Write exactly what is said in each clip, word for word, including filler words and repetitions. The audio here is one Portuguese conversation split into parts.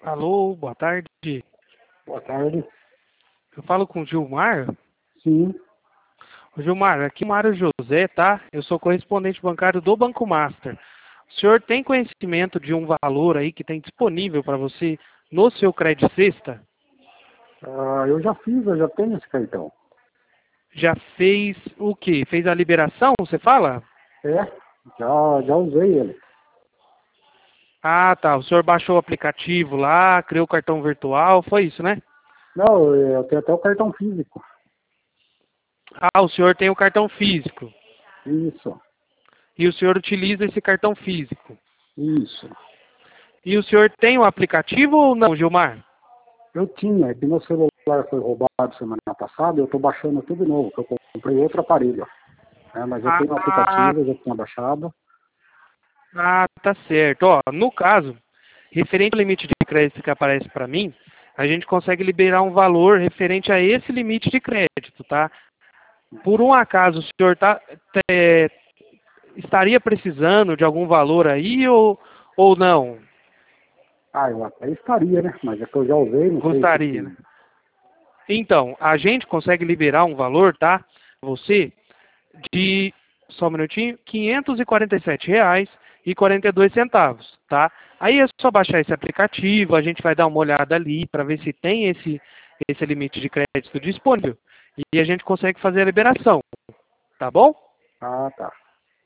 Alô, boa tarde. Boa tarde. Eu falo com o Gilmar. Sim. Ô, Gilmar, aqui é o Mário José, tá? Eu sou correspondente bancário do Banco Master. O senhor tem conhecimento de um valor aí que tem disponível para você no seu Credit Sexta? Ah, eu já fiz, eu já tenho esse cartão. Já fez o quê? Fez a liberação, você fala? É, já, já usei ele. Ah, tá. O senhor baixou o aplicativo lá, criou o cartão virtual, foi isso, né? Não, eu tenho até o cartão físico. Ah, o senhor tem o cartão físico. Isso, E o senhor utiliza esse cartão físico. isso. E o senhor tem o aplicativo ou não, Gilmar? Eu tinha, é que meu celular foi roubado semana passada, eu estou baixando tudo de novo, que eu comprei outro aparelho. Né, mas eu tenho o Ah, aplicativo, eu já tinha baixado. ah, tá certo. Ó, no caso, referente ao limite de crédito que aparece para mim, a gente consegue liberar um valor referente a esse limite de crédito, tá? Por um acaso, o senhor tá, é, estaria precisando de algum valor aí ou, ou não? Ah, eu até estaria, né? Mas é que eu já usei, não sei se... Gostaria, né? se... Então, a gente consegue liberar um valor, tá? Você, de, só um minutinho, quinhentos e quarenta e sete reais e quarenta e dois centavos, tá? Aí é só baixar esse aplicativo, a gente vai dar uma olhada ali para ver se tem esse, esse limite de crédito disponível e a gente consegue fazer a liberação, tá bom? Ah, tá.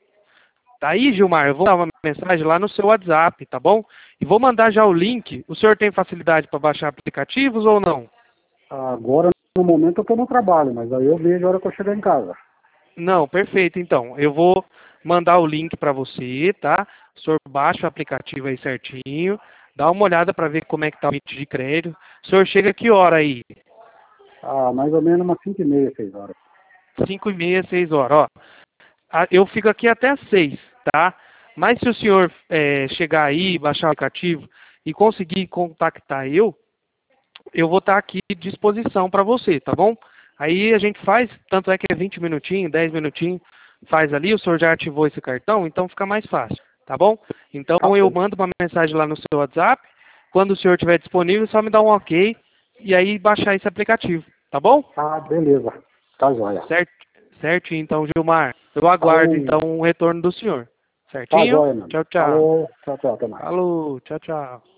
Tá aí, Gilmar, eu vou dar uma mensagem lá no seu WhatsApp, tá bom? E vou mandar já o link. O senhor tem facilidade para baixar aplicativos ou não? Agora, no momento, eu estou no trabalho, mas aí eu vejo a hora que eu chegar em casa. Não, perfeito. Então, eu vou mandar o link para você, tá? O senhor baixa o aplicativo aí certinho, dá uma olhada para ver como é que tá o limite de crédito. O senhor chega que hora aí? Ah, mais ou menos umas cinco e meia, seis horas. Cinco e meia, seis horas. Ó, a- eu fico aqui até às seis, tá? Mas se o senhor eh, chegar aí, baixar o aplicativo e conseguir contactar eu, eu vou estar aqui à disposição para você, tá bom? Aí a gente faz, tanto é que é vinte minutinhos, dez minutinhos, faz ali, o senhor já ativou esse cartão, então fica mais fácil, tá bom? Então Tá eu bom. mando uma mensagem lá no seu WhatsApp, quando o senhor estiver disponível, só me dá um ok e aí baixar esse aplicativo, tá bom? Ah, beleza. Tá joia. Certo, certinho, então, Gilmar. Eu aguardo Falou. então o retorno do senhor. Tá Certinho? joia, mano. Tchau, tchau. Falou. Tchau, tchau. Até mais. Falou, tchau, tchau.